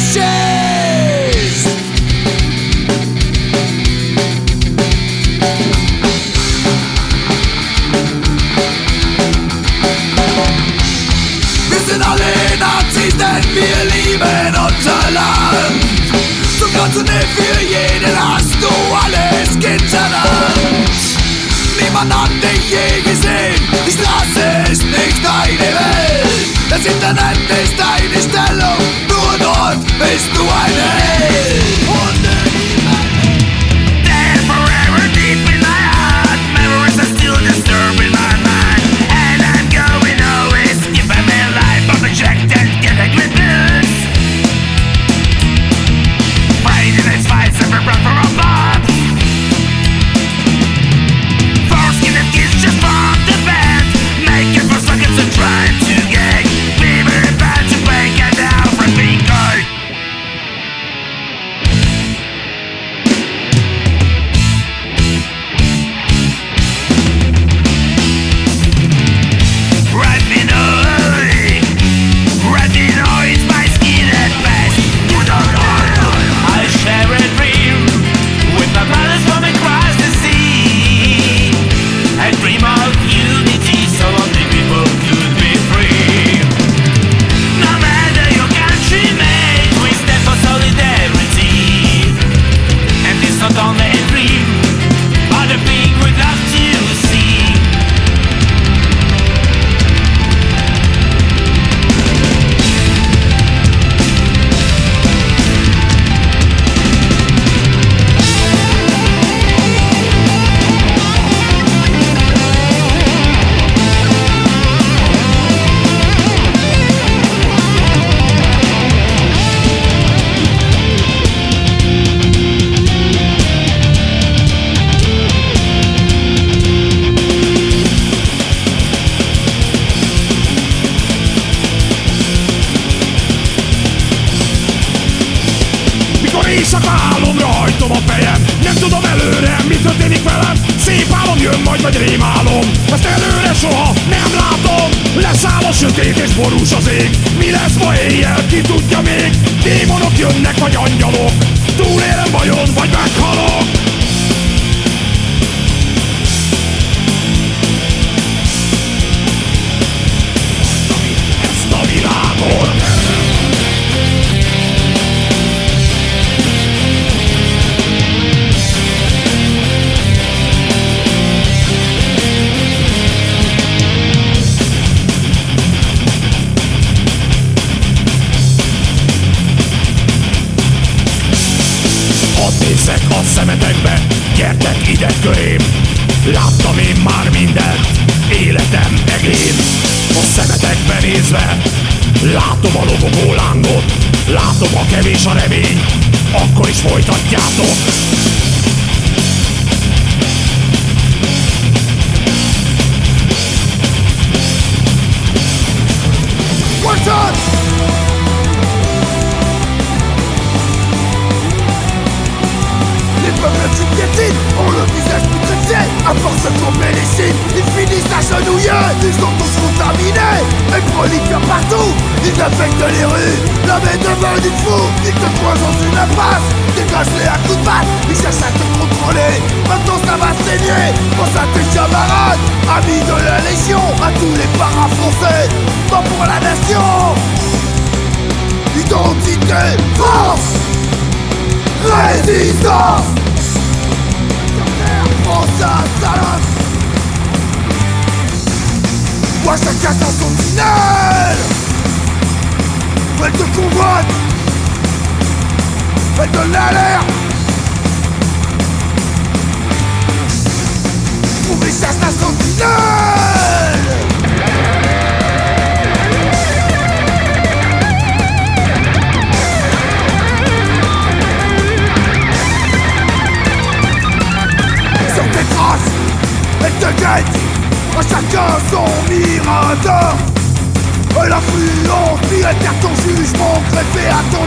fascist. Wir sind alle Nazis, denn wir lieben unser Land. Sogar zu nicht für jeden hast du alles getan. Niemand hat dich je gesehen, die Straße ist nicht deine Welt. Das Internet ist deine Stellung, nur dort bist du ein Held. Dead forever deep in my heart, memories are still disturbing my mind. And I'm going always, if I'm alive, I'll project and get a good news. Fighting its fights, every breath for a bomb. Foreskin and kids just from the bed, making for seconds and trying to get fever bad to break it down from being good. Retinoid, my skin at best. You don't know. I share a dream with my brothers from across the sea. I dream of unity so only people could be free. No matter your country, mate, we stand for solidarity. And it's not only a dream, but a thing we'd love to see. Mikor éjszaka álomra hajtom a fejem, nem tudom előre, mi történik velem. Szép álom jön majd, vagy rémálom, ezt előre soha nem látom. Leszáll a sötét és borús az ég, mi lesz ma éjjel, ki tudja még. Démonok jönnek, vagy angyalok, túlélem vajon, vagy meghalok. Ezt a világot nézzek a szemetekbe, gyertek ide körém. Láttam én már mindent, életem egén. A szemetekbe nézve, látom a lobogó lángot, látom a kevés a remény, akkor is folytatjátok. What's up? Les peuples qui piétinent ont le visage putréfié. À force de tomber les signes, ils finissent agenouillés. Ils sont tous contaminés et prolifèrent partout. Ils affectent les rues, l'homme est devenu fou. Ils te coincent dans une impasse, dégage-les à coups de batte. Ils cherchent à te contrôler, maintenant ça va saigner. Pense à tes camarades, amis de la Légion, à tous les paras français, mort pour la nation. Identité, force, résistance. France à Salam. Moi chacun dans son tunnel. Elle te convoite, elle donne l'alerte. Trouver sa station de tunnel. Sur tes traces, elle te guette. À chacun son mirador. L'influence militaire, ton jugement greffé à ton